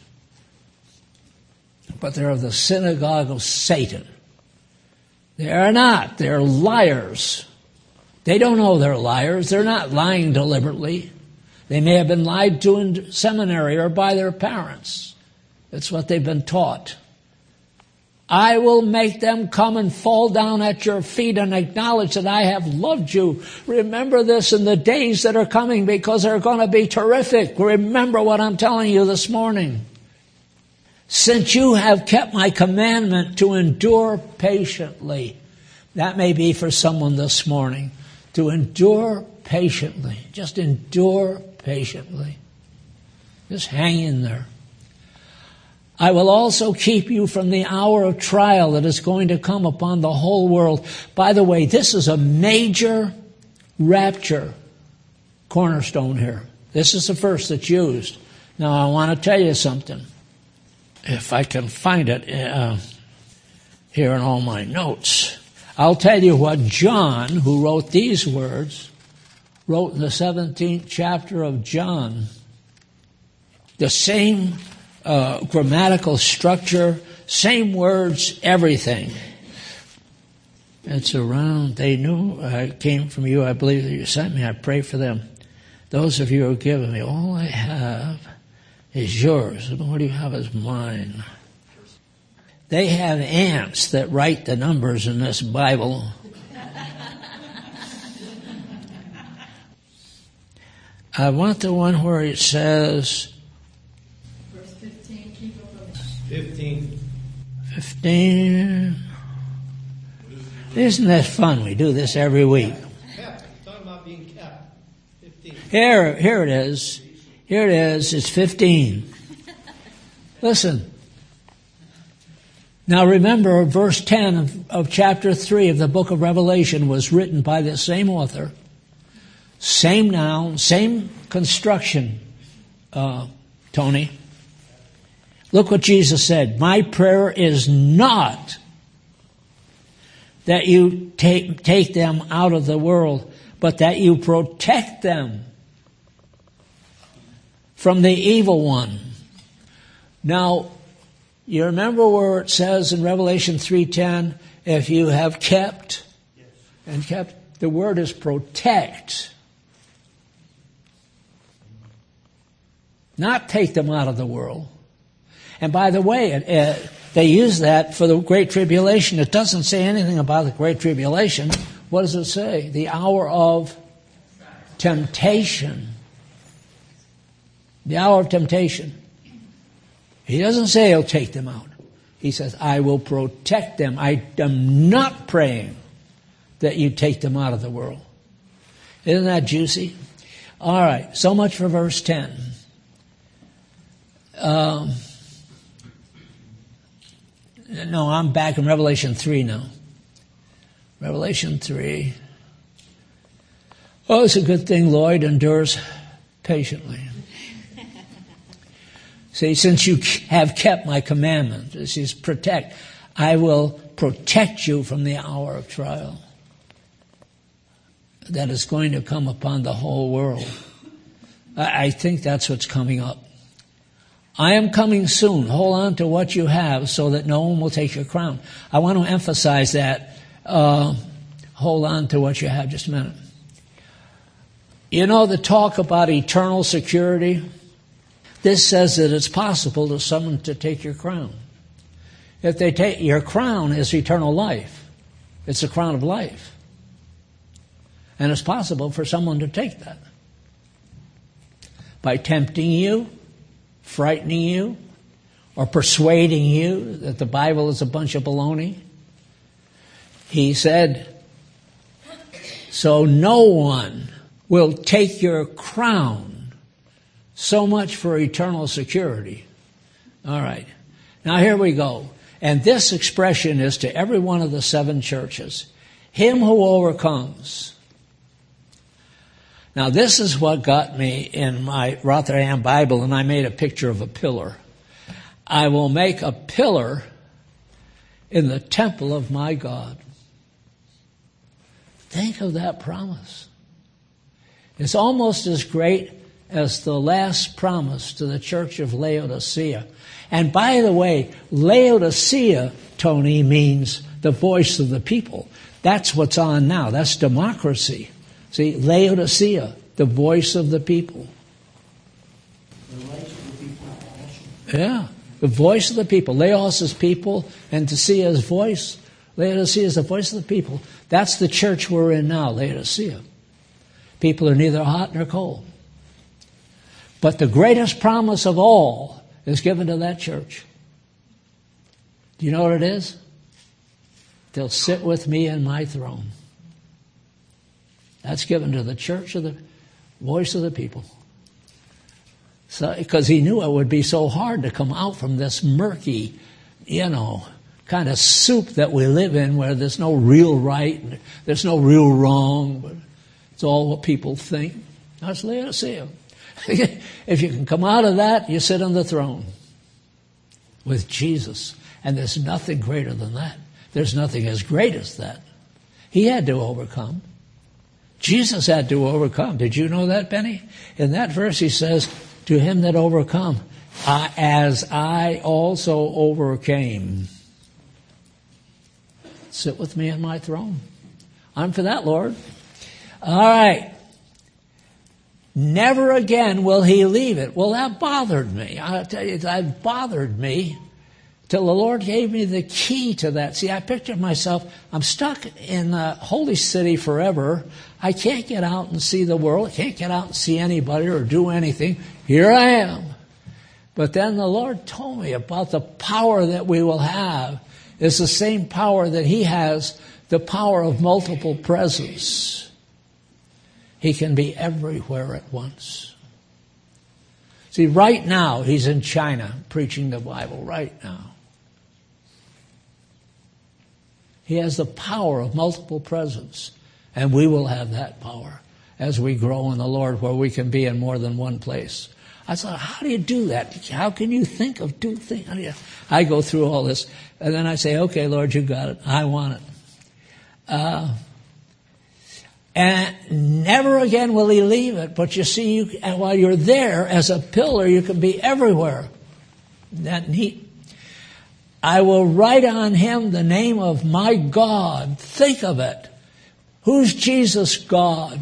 but they're of the synagogue of Satan. They are not. They're liars. They don't know they're liars. They're not lying deliberately. They may have been lied to in seminary or by their parents. That's what they've been taught. I will make them come and fall down at your feet and acknowledge that I have loved you. Remember this in the days that are coming, because they're going to be terrific. Remember what I'm telling you this morning. Since you have kept my commandment to endure patiently. That may be for someone this morning. To endure patiently. Just endure patiently. Just hang in there. I will also keep you from the hour of trial that is going to come upon the whole world. By the way, this is a major rapture cornerstone here. This is the verse that's used. Now, I want to tell you something. If I can find it uh, here in all my notes. I'll tell you what John, who wrote these words, wrote in the seventeenth chapter of John. The same uh, grammatical structure, same words, everything. It's around, they knew I came from you, I believe that you sent me, I pray for them. Those of you who have given me, all I have is yours, and what you have is mine. They have ants that write the numbers in this Bible. I want the one where it says... Verse fifteen, keep up. fifteen. fifteen. Isn't that fun? We do this every week. Kept. Talking about being kept. fifteen. Here, here it is. Here it is. It's fifteen. Listen. Now remember, verse ten of, of chapter three of the book of Revelation was written by the same author. Same noun, same construction, uh, Tony. Look what Jesus said. My prayer is not that you take, take them out of the world, but that you protect them from the evil one. Now, you remember where it says in Revelation three ten, if you have kept, yes. and kept, the word is protect. Not take them out of the world. And by the way, it, it, they use that for the Great Tribulation. It doesn't say anything about the Great Tribulation. What does it say? The hour of temptation. The hour of temptation. He doesn't say he'll take them out. He says, I will protect them. I am not praying that you take them out of the world. Isn't that juicy? All right, so much for verse ten. Um, no, I'm back in Revelation three now. Revelation three. Oh, it's a good thing Lloyd endures patiently. See, since you have kept my commandment, this is protect, I will protect you from the hour of trial. that is going to come upon the whole world. I, I think that's what's coming up. I am coming soon. Hold on to what you have so that no one will take your crown. I want to emphasize that. Uh, hold on to what you have. Just a minute. You know the talk about eternal security? This says that it's possible for someone to take your crown. If they take your crown is eternal life. It's a crown of life. And it's possible for someone to take that. By tempting you, frightening you, or persuading you that the Bible is a bunch of baloney. He said, so no one will take your crown. So much for eternal security. All right. Now here we go. And this expression is to every one of the seven churches. Him who overcomes. Now this is what got me in my Rotherham Bible, and I made a picture of a pillar. I will make a pillar in the temple of my God. Think of that promise. It's almost as great as the last promise to the church of Laodicea. And by the way, Laodicea, Tony, means the voice of the people. That's what's on now. That's democracy. See, Laodicea, the voice of the people. The voice of the people also. Yeah, the voice of the people. Laos is people, and Laodicea is voice. Laodicea is the voice of the people. That's the church we're in now, Laodicea. People are neither hot nor cold. But the greatest promise of all is given to that church. Do you know what it is? They'll sit with me in my throne. That's given to the church of the voice of the people. So, because he knew it would be so hard to come out from this murky, you know, kind of soup that we live in where there's no real right, and there's no real wrong, but it's all what people think. That's Laodicea. If you can come out of that, you sit on the throne with Jesus. And there's nothing greater than that. There's nothing as great as that. He had to overcome. Jesus had to overcome. Did you know that, Benny? In that verse he says, to him that overcome, I, as I also overcame. Sit with me in my throne. I'm for that, Lord. All right. Never again will he leave it. Well, that bothered me. I'll tell you, that bothered me till the Lord gave me the key to that. See, I pictured myself, I'm stuck in the holy city forever. I can't get out and see the world. I can't get out and see anybody or do anything. Here I am. But then the Lord told me about the power that we will have. It's the same power that he has, the power of multiple presence. He can be everywhere at once. See, right now, he's in China preaching the Bible, right now. He has the power of multiple presence, and we will have that power as we grow in the Lord where we can be in more than one place. I thought, how do you do that? How can you think of two things? How do you? I go through all this, and then I say, okay, Lord, you got it. I want it. Uh, And never again will he leave it. But you see, you, while you're there as a pillar, you can be everywhere. Isn't that neat? I will write on him the name of my God. Think of it. Who's Jesus' God?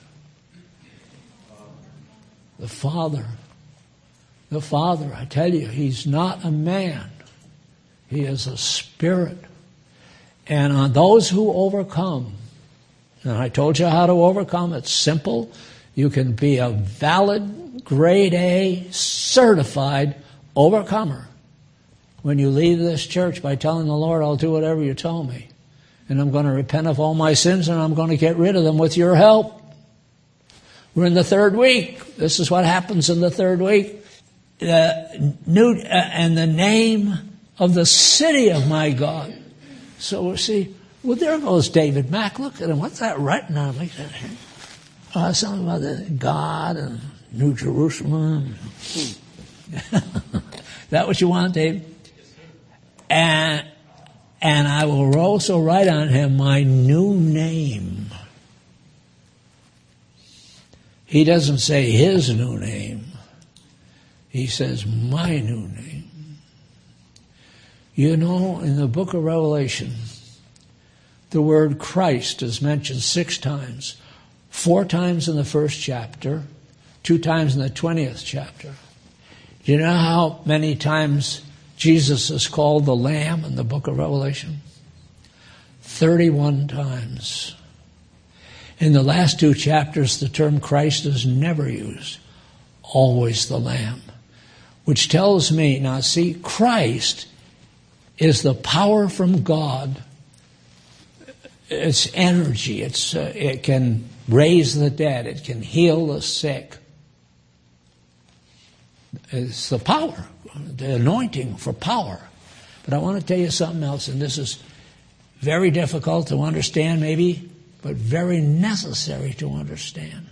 The Father. The Father, I tell you, he's not a man. He is a spirit. And on those who overcome, and I told you how to overcome. It's simple. You can be a valid, grade A, certified overcomer when you leave this church by telling the Lord, I'll do whatever you tell me. And I'm going to repent of all my sins and I'm going to get rid of them with your help. We're in the third week. This is what happens in the third week. The new, uh, and the name of the city of my God. So we see, well, there goes David Mack. Look at him. What's that writing on? Like that. Uh, something about the God and New Jerusalem. That what you want, Dave? And and I will also write on him my new name. He doesn't say his new name. He says my new name. You know, in the book of Revelation, the word Christ is mentioned six times. Four times in the first chapter, two times in the twentieth chapter. Do you know how many times Jesus is called the Lamb in the book of Revelation? thirty-one times. In the last two chapters, the term Christ is never used. Always the Lamb. Which tells me, now see, Christ is the power from God. It's energy. It's uh, it can raise the dead. It can heal the sick. It's the power, the anointing for power. But I want to tell you something else, and this is very difficult to understand maybe, but very necessary to understand.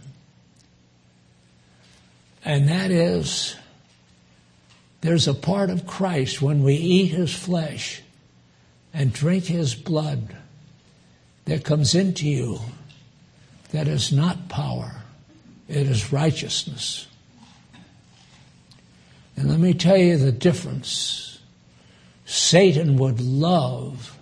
And that is, there's a part of Christ when we eat his flesh and drink his blood that comes into you that is not power. It is righteousness. And let me tell you the difference. Satan would love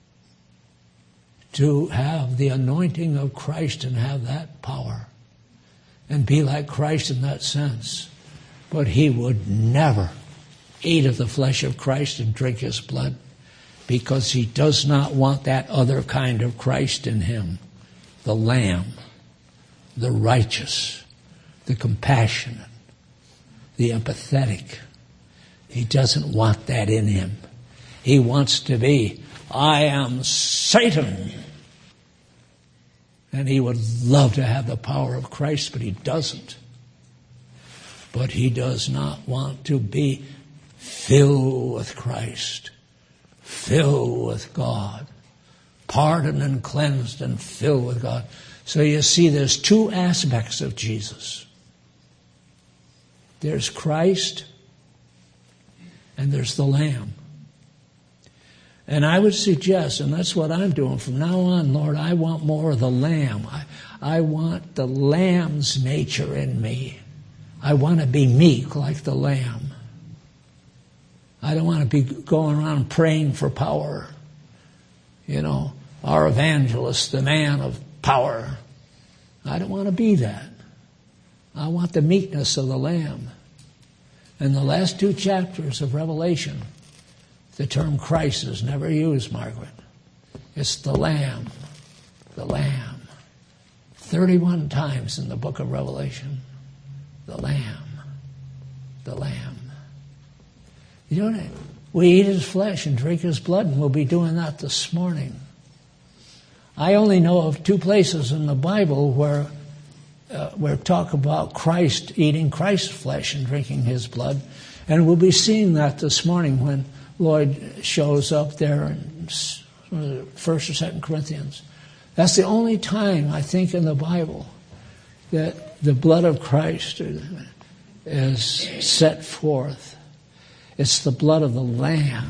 to have the anointing of Christ and have that power and be like Christ in that sense. But he would never eat of the flesh of Christ and drink his blood because he does not want that other kind of Christ in him. The Lamb, the righteous, the compassionate, the empathetic. He doesn't want that in him. He wants to be, I am Satan. And he would love to have the power of Christ, but he doesn't. But he does not want to be filled with Christ, filled with God, pardoned and cleansed and filled with God. So you see, there's two aspects of Jesus. There's Christ and there's the Lamb. And I would suggest, and that's what I'm doing from now on, Lord, I want more of the Lamb. I, I want the Lamb's nature in me. I want to be meek like the Lamb. I don't want to be going around praying for power. You know, our evangelist, the man of power. I don't want to be that. I want the meekness of the Lamb. In the last two chapters of Revelation, the term Christ is never used, Margaret. It's the Lamb. The Lamb. thirty-one times in the book of Revelation. The Lamb. The Lamb. You know, we eat his flesh and drink his blood, and we'll be doing that this morning. I only know of two places in the Bible where uh, where talk about Christ eating Christ's flesh and drinking his blood. And we'll be seeing that this morning when Lloyd shows up there in First or Second Corinthians. That's the only time, I think, in the Bible that the blood of Christ is set forth. It's the blood of the Lamb.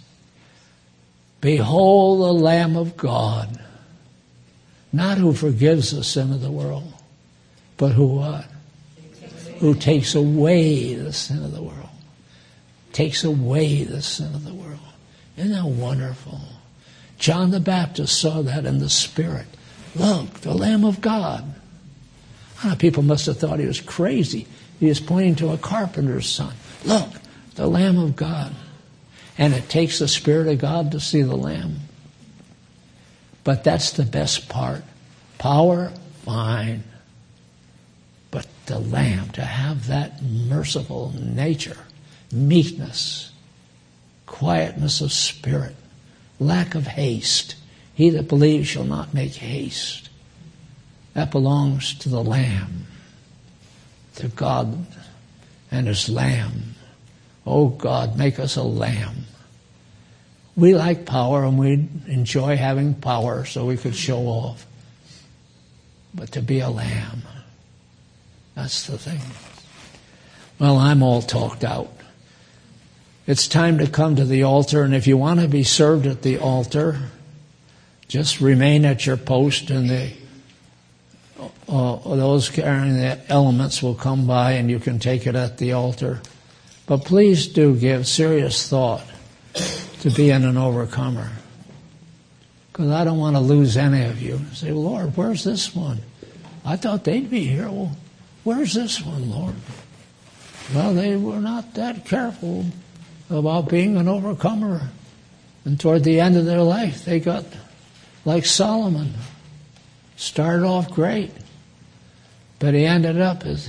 Behold the Lamb of God, not who forgives the sin of the world, but who what? Who takes away the sin of the world. Takes away the sin of the world. Isn't that wonderful? John the Baptist saw that in the Spirit. Look, the Lamb of God. Ah, people must have thought he was crazy. He was pointing to a carpenter's son. Look, the Lamb of God. And it takes the Spirit of God to see the Lamb. But that's the best part. Power, fine. But the Lamb, to have that merciful nature, meekness, quietness of spirit, lack of haste. He that believes shall not make haste. That belongs to the Lamb, to God and his Lamb. Oh God, make us a lamb. We like power and we enjoy having power so we could show off. But to be a lamb, that's the thing. Well, I'm all talked out. It's time to come to the altar, and if you want to be served at the altar, just remain at your post in the uh, those carrying the elements will come by and you can take it at the altar. But please do give serious thought to being an overcomer. Because I don't want to lose any of you. Say, Lord, where's this one? I thought they'd be here. Well, where's this one, Lord? Well, they were not that careful about being an overcomer. And toward the end of their life, they got like Solomon. Started off great. But he ended up as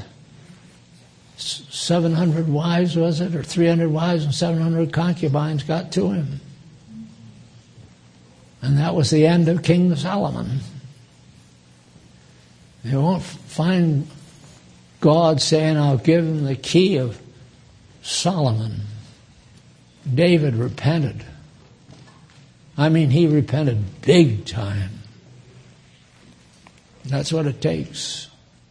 seven hundred wives, was it? Or three hundred wives and seven hundred concubines got to him. And that was the end of King Solomon. You won't find God saying, I'll give him the key of Solomon. David repented. I mean, he repented big time. That's what it takes.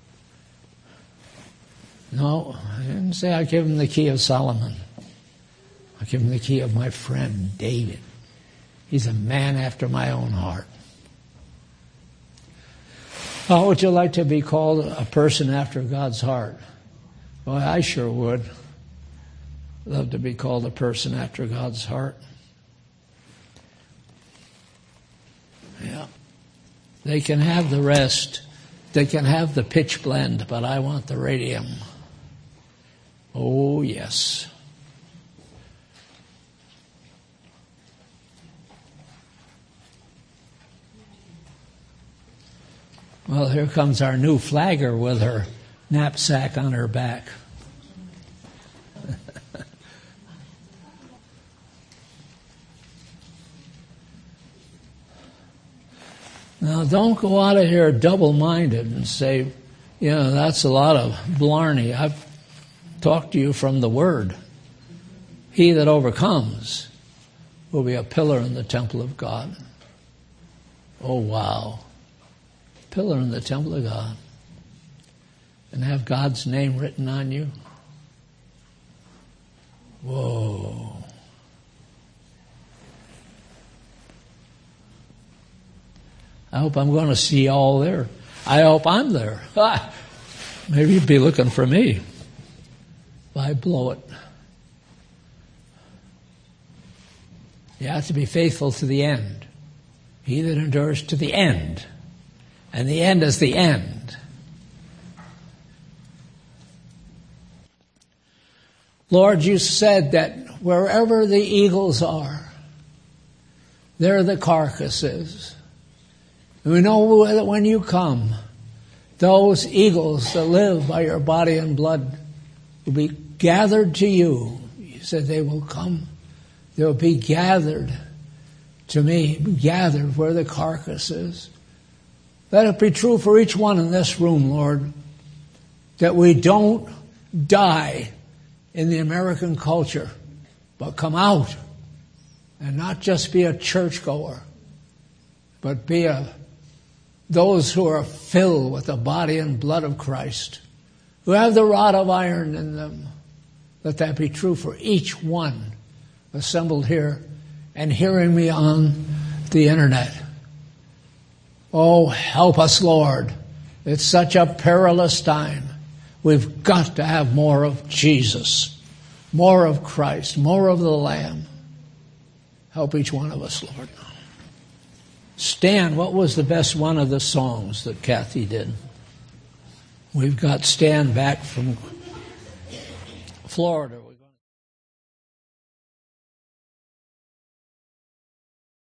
No, I didn't say I give him the key of Solomon. I give him the key of my friend David. He's a man after my own heart. How would you like to be called a person after God's heart? Well, I sure would love to be called a person after God's heart. Yeah. They can have the rest. They can have the pitch blend, but I want the radium. Oh, yes. Well, here comes our new flagger with her knapsack on her back. Now, don't go out of here double-minded and say, you know, that's a lot of blarney. I've talked to you from the Word. He that overcomes will be a pillar in the temple of God. Oh, wow. Pillar in the temple of God. And have God's name written on you. Whoa. I hope I'm going to see you all there. I hope I'm there. Maybe you'd be looking for me if I blow it. You have to be faithful to the end. He that endures to the end. And the end is the end. Lord, you said that wherever the eagles are, there the carcass is. And we know that when you come, those eagles that live by your body and blood will be gathered to you. You said they will come. They will be gathered to me, gathered where the carcass is. Let it be true for each one in this room, Lord, that we don't die in the American culture, but come out and not just be a churchgoer, but be a those who are filled with the body and blood of Christ, who have the rod of iron in them. Let that be true for each one assembled here and hearing me on the internet. Oh, help us, Lord. It's such a perilous time. We've got to have more of Jesus, more of Christ, more of the Lamb. Help each one of us, Lord. Stand, what was the best one of the songs that Kathy did? We've got Stand back from Florida.